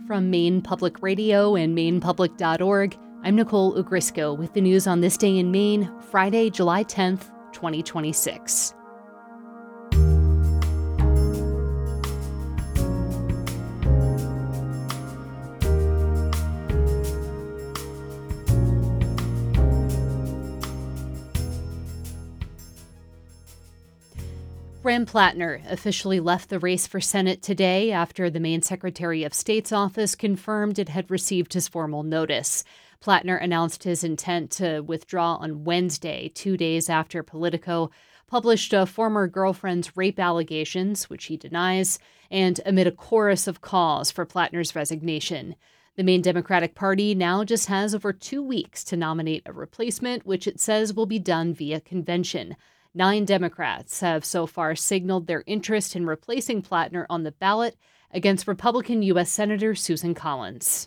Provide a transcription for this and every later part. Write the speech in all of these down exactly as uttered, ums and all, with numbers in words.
From Maine Public Radio and maine public dot org, I'm Nicole Ugrisco with the news on this day in Maine, Friday, July tenth, twenty twenty-six. Graham Plattner officially left the race for Senate today after the Maine Secretary of State's office confirmed it had received his formal notice. Plattner announced his intent to withdraw on Wednesday, two days after Politico published a former girlfriend's rape allegations, which he denies, and amid a chorus of calls for Plattner's resignation. The Maine Democratic Party now just has over two weeks to nominate a replacement, which it says will be done via convention. Nine Democrats have so far signaled their interest in replacing Plattner on the ballot against Republican U S Senator Susan Collins.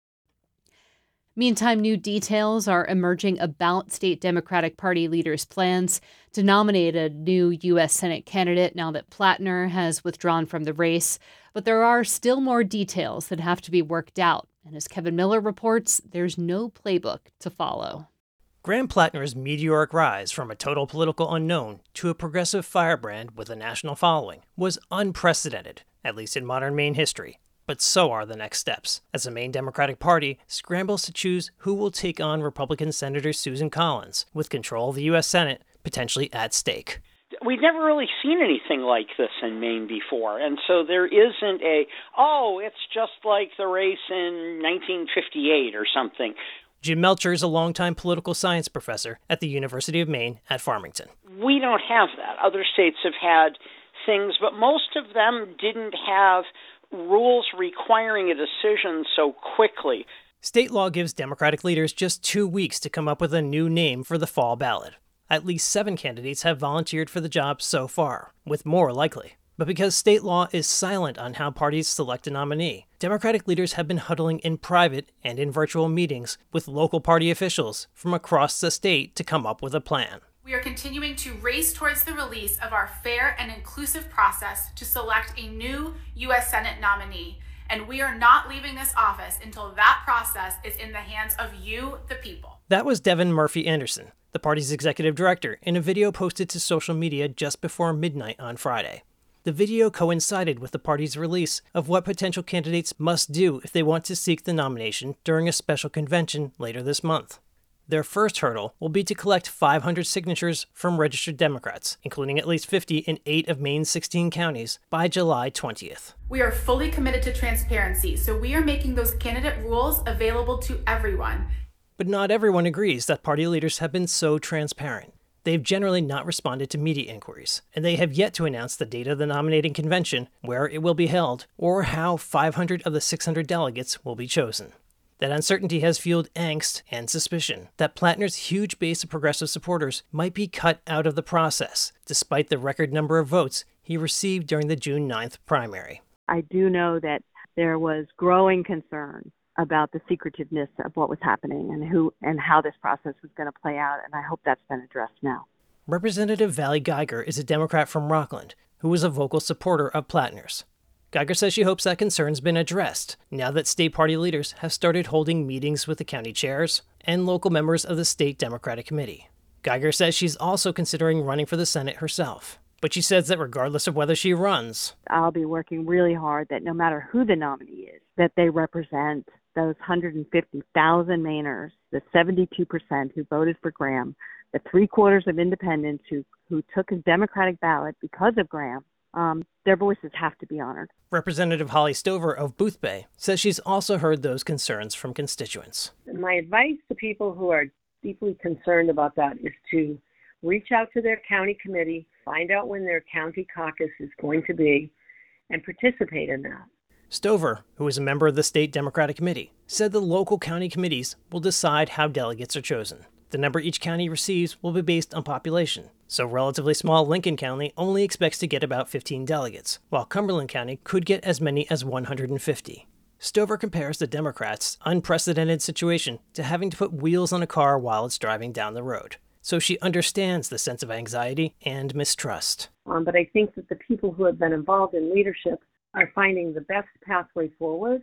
Meantime, new details are emerging about state Democratic Party leaders' plans to nominate a new U S Senate candidate now that Plattner has withdrawn from the race. But there are still more details that have to be worked out. And as Kevin Miller reports, there's no playbook to follow. Graham Plattner's meteoric rise from a total political unknown to a progressive firebrand with a national following was unprecedented, at least in modern Maine history. But so are the next steps, as the Maine Democratic Party scrambles to choose who will take on Republican Senator Susan Collins, with control of the U S Senate potentially at stake. We've never really seen anything like this in Maine before, and so there isn't a, oh, it's just like the race in nineteen fifty-eight or something. Jim Melcher is a longtime political science professor at the University of Maine at Farmington. We don't have that. Other states have had things, but most of them didn't have rules requiring a decision so quickly. State law gives Democratic leaders just two weeks to come up with a new name for the fall ballot. At least seven candidates have volunteered for the job so far, with more likely. But because state law is silent on how parties select a nominee, Democratic leaders have been huddling in private and in virtual meetings with local party officials from across the state to come up with a plan. We are continuing to race towards the release of our fair and inclusive process to select a new U S Senate nominee, and we are not leaving this office until that process is in the hands of you, the people. That was Devin Murphy Anderson, the party's executive director, in a video posted to social media just before midnight on Friday. The video coincided with the party's release of what potential candidates must do if they want to seek the nomination during a special convention later this month. Their first hurdle will be to collect five hundred signatures from registered Democrats, including at least fifty in eight of Maine's sixteen counties, by July twentieth. We are fully committed to transparency, so we are making those candidate rules available to everyone. But not everyone agrees that party leaders have been so transparent. They've generally not responded to media inquiries, and they have yet to announce the date of the nominating convention, where it will be held, or how five hundred of the six hundred delegates will be chosen. That uncertainty has fueled angst and suspicion that Plattner's huge base of progressive supporters might be cut out of the process, despite the record number of votes he received during the June ninth primary. I do know that there was growing concern about the secretiveness of what was happening and who and how this process was going to play out, and I hope that's been addressed now. Representative Valley Geiger is a Democrat from Rockland who was a vocal supporter of Plattner's. Geiger says she hopes that concern's been addressed now that state party leaders have started holding meetings with the county chairs and local members of the state Democratic Committee. Geiger says she's also considering running for the Senate herself, but she says that regardless of whether she runs, I'll be working really hard that no matter who the nominee is, that they represent those one hundred fifty thousand Mainers, the seventy-two percent who voted for Graham, the three-quarters of independents who, who took a Democratic ballot because of Graham. Um, their voices have to be honored. Representative Holly Stover of Boothbay says she's also heard those concerns from constituents. My advice to people who are deeply concerned about that is to reach out to their county committee, find out when their county caucus is going to be, and participate in that. Stover, who is a member of the state Democratic Committee, said the local county committees will decide how delegates are chosen. The number each county receives will be based on population, so relatively small Lincoln County only expects to get about fifteen delegates, while Cumberland County could get as many as one hundred fifty. Stover compares the Democrats' unprecedented situation to having to put wheels on a car while it's driving down the road. So she understands the sense of anxiety and mistrust. Um, but I think that the people who have been involved in leadership are finding the best pathway forward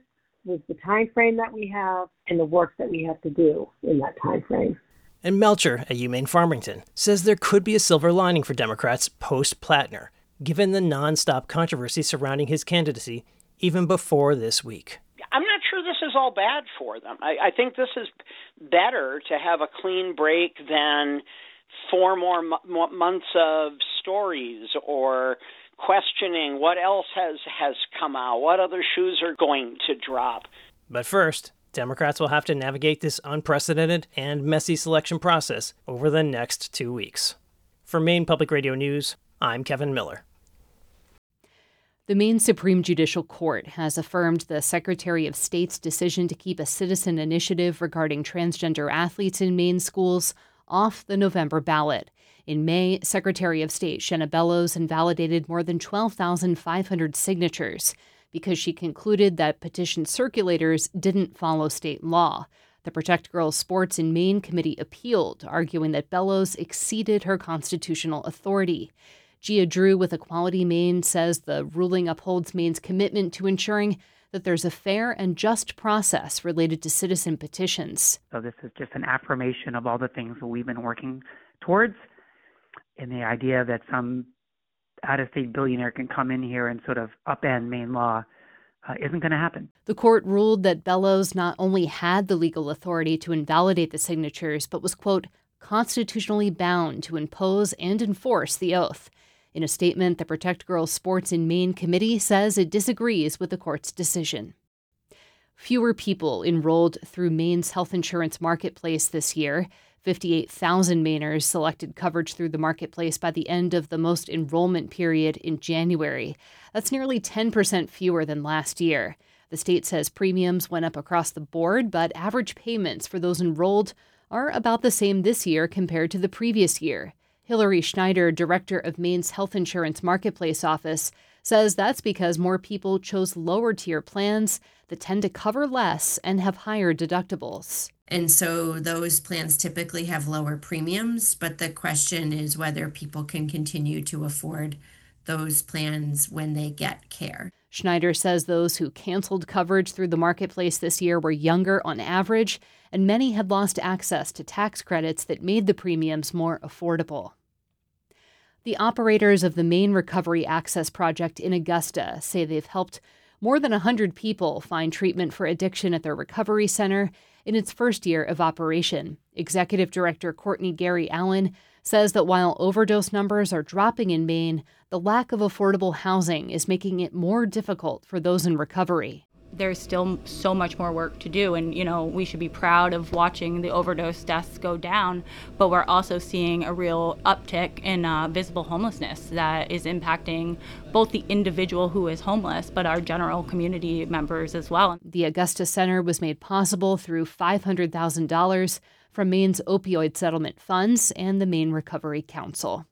with the time frame that we have and the work that we have to do in that time frame. And Melcher at UMaine Farmington says there could be a silver lining for Democrats post-Plattner, given the nonstop controversy surrounding his candidacy even before this week. I'm not sure this is all bad for them. I, I think this is better to have a clean break than four more mo- months of stories or questioning what else has, has come out, what other shoes are going to drop. But first, Democrats will have to navigate this unprecedented and messy selection process over the next two weeks. For Maine Public Radio News, I'm Kevin Miller. The Maine Supreme Judicial Court has affirmed the Secretary of State's decision to keep a citizen initiative regarding transgender athletes in Maine schools off the November ballot. In May, Secretary of State Shenna Bellows invalidated more than twelve thousand five hundred signatures because she concluded that petition circulators didn't follow state law. The Protect Girls Sports in Maine committee appealed, arguing that Bellows exceeded her constitutional authority. Gia Drew with Equality Maine says the ruling upholds Maine's commitment to ensuring that there's a fair and just process related to citizen petitions. So this is just an affirmation of all the things that we've been working towards, and the idea that some out-of-state billionaire can come in here and sort of upend Maine law uh, isn't going to happen. The court ruled that Bellows not only had the legal authority to invalidate the signatures, but was, quote, constitutionally bound to impose and enforce the oath. In a statement, the Protect Girls Sports in Maine committee says it disagrees with the court's decision. Fewer people enrolled through Maine's health insurance marketplace this year. fifty-eight thousand Mainers selected coverage through the marketplace by the end of the most enrollment period in January. That's nearly ten percent fewer than last year. The state says premiums went up across the board, but average payments for those enrolled are about the same this year compared to the previous year. Hillary Schneider, director of Maine's Health Insurance Marketplace Office, says that's because more people chose lower-tier plans that tend to cover less and have higher deductibles. And so those plans typically have lower premiums, but the question is whether people can continue to afford those plans when they get care. Schneider says those who canceled coverage through the marketplace this year were younger on average, and many had lost access to tax credits that made the premiums more affordable. The operators of the Maine Recovery Access Project in Augusta say they've helped more than one hundred people find treatment for addiction at their recovery center in its first year of operation. Executive Director Courtney Gary Allen says that while overdose numbers are dropping in Maine, the lack of affordable housing is making it more difficult for those in recovery. There's still so much more work to do, and you know we should be proud of watching the overdose deaths go down, but we're also seeing a real uptick in uh, visible homelessness that is impacting both the individual who is homeless, but our general community members as well. The Augusta Center was made possible through five hundred thousand dollars from Maine's opioid settlement funds and the Maine Recovery Council.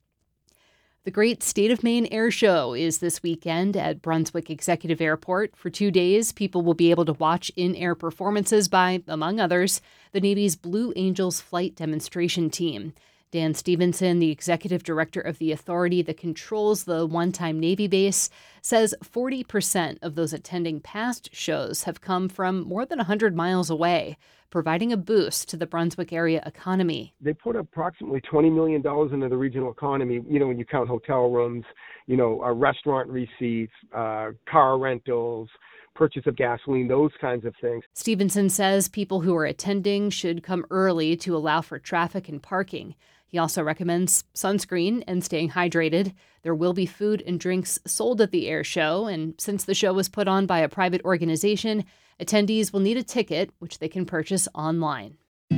The Great State of Maine Air Show is this weekend at Brunswick Executive Airport. For two days, people will be able to watch in-air performances by, among others, the Navy's Blue Angels flight demonstration team. Dan Stevenson, the executive director of the authority that controls the one-time Navy base, says forty percent of those attending past shows have come from more than one hundred miles away, providing a boost to the Brunswick area economy. They put approximately twenty million dollars into the regional economy, you know, when you count hotel rooms, you know, uh, restaurant receipts, uh, car rentals, purchase of gasoline, those kinds of things. Stevenson says people who are attending should come early to allow for traffic and parking. He also recommends sunscreen and staying hydrated. There will be food and drinks sold at the air show, and since the show was put on by a private organization, attendees will need a ticket, which they can purchase online.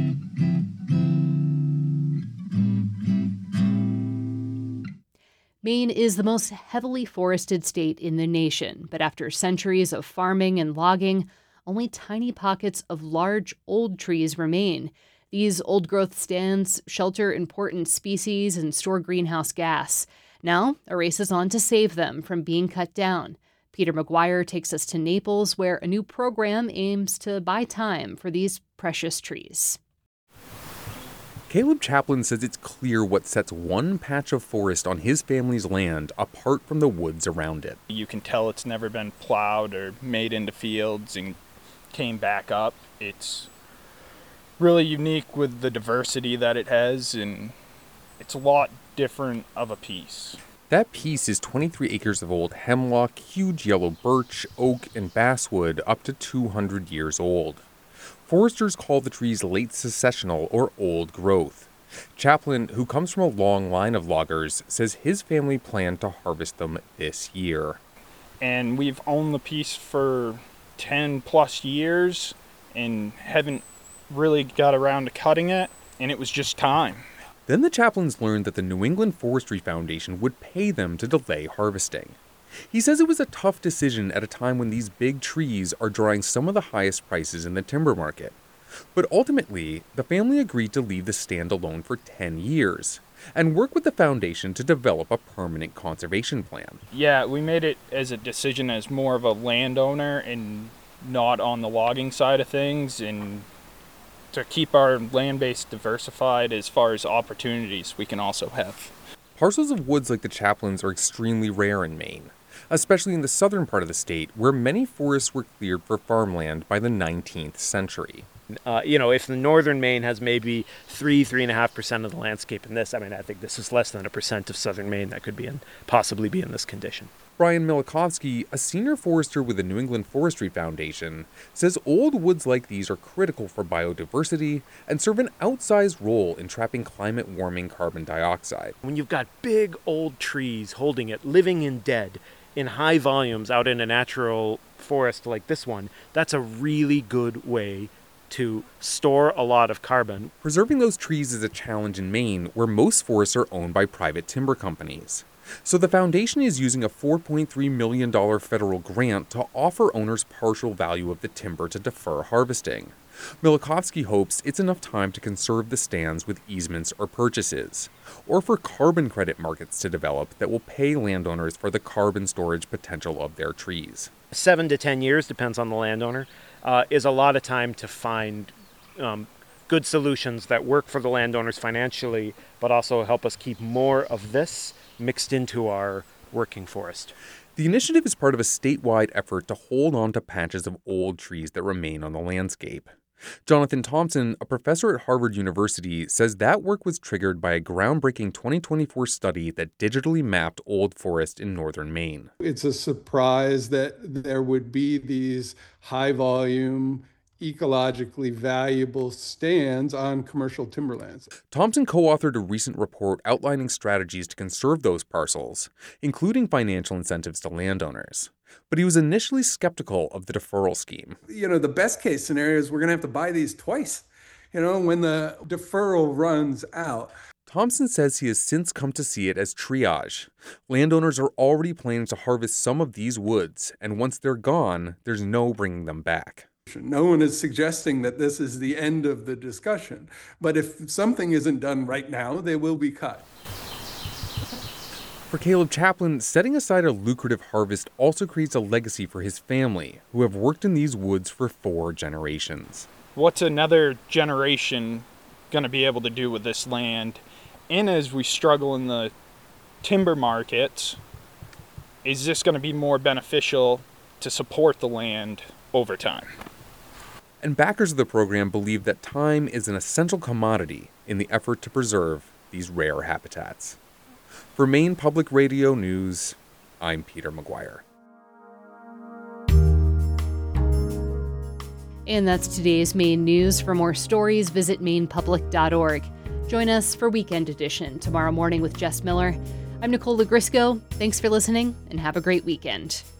Maine is the most heavily forested state in the nation, but after centuries of farming and logging, only tiny pockets of large, old trees remain. These old-growth stands shelter important species and store greenhouse gas. Now, a race is on to save them from being cut down. Peter McGuire takes us to Naples, where a new program aims to buy time for these precious trees. Caleb Chaplin says it's clear what sets one patch of forest on his family's land apart from the woods around it. You can tell it's never been plowed or made into fields and came back up. It's really unique with the diversity that it has, and it's a lot different of a piece. That piece is twenty-three acres of old hemlock, huge yellow birch, oak, and basswood up to two hundred years old. Foresters call the trees late successional or old growth. Chaplin, who comes from a long line of loggers, says his family planned to harvest them this year. And we've owned the piece for ten plus years and haven't really got around to cutting it, and it was just time. Then the Chaplins learned that the New England Forestry Foundation would pay them to delay harvesting. He says it was a tough decision at a time when these big trees are drawing some of the highest prices in the timber market. But ultimately, the family agreed to leave the stand alone for ten years and work with the foundation to develop a permanent conservation plan. Yeah, we made it as a decision as more of a landowner and not on the logging side of things, and to keep our land base diversified as far as opportunities we can also have. Parcels of woods like the Chaplins are extremely rare in Maine, especially in the southern part of the state where many forests were cleared for farmland by the nineteenth century. Uh, you know, if the northern Maine has maybe three, three and a half percent of the landscape in this, I mean, I think this is less than a percent of southern Maine that could be in, possibly be in this condition. Brian Milakovsky, a senior forester with the New England Forestry Foundation, says old woods like these are critical for biodiversity and serve an outsized role in trapping climate-warming carbon dioxide. When you've got big old trees holding it, living and dead, in high volumes out in a natural forest like this one, that's a really good way to store a lot of carbon. Preserving those trees is a challenge in Maine, where most forests are owned by private timber companies. So the foundation is using a four point three million dollars federal grant to offer owners partial value of the timber to defer harvesting. Milakovsky hopes it's enough time to conserve the stands with easements or purchases, or for carbon credit markets to develop that will pay landowners for the carbon storage potential of their trees. Seven to ten years, depends on the landowner, uh, is a lot of time to find um, good solutions that work for the landowners financially, but also help us keep more of this mixed into our working forest. The initiative is part of a statewide effort to hold on to patches of old trees that remain on the landscape. Jonathan Thompson, a professor at Harvard University, says that work was triggered by a groundbreaking twenty twenty-four study that digitally mapped old forest in northern Maine. It's a surprise that there would be these high-volume, ecologically valuable stands on commercial timberlands. Thompson co-authored a recent report outlining strategies to conserve those parcels, including financial incentives to landowners. But he was initially skeptical of the deferral scheme. You know, the best case scenario is we're going to have to buy these twice, you know, when the deferral runs out. Thompson says he has since come to see it as triage. Landowners are already planning to harvest some of these woods, and once they're gone, there's no bringing them back. No one is suggesting that this is the end of the discussion, but if something isn't done right now, they will be cut. For Caleb Chaplin, setting aside a lucrative harvest also creates a legacy for his family, who have worked in these woods for four generations. What's another generation going to be able to do with this land? And as we struggle in the timber markets, is this going to be more beneficial to support the land over time? And backers of the program believe that time is an essential commodity in the effort to preserve these rare habitats. For Maine Public Radio News, I'm Peter McGuire. And that's today's Maine News. For more stories, visit maine public dot org. Join us for Weekend Edition tomorrow morning with Jess Miller. I'm Nicole Lagrisco. Thanks for listening and have a great weekend.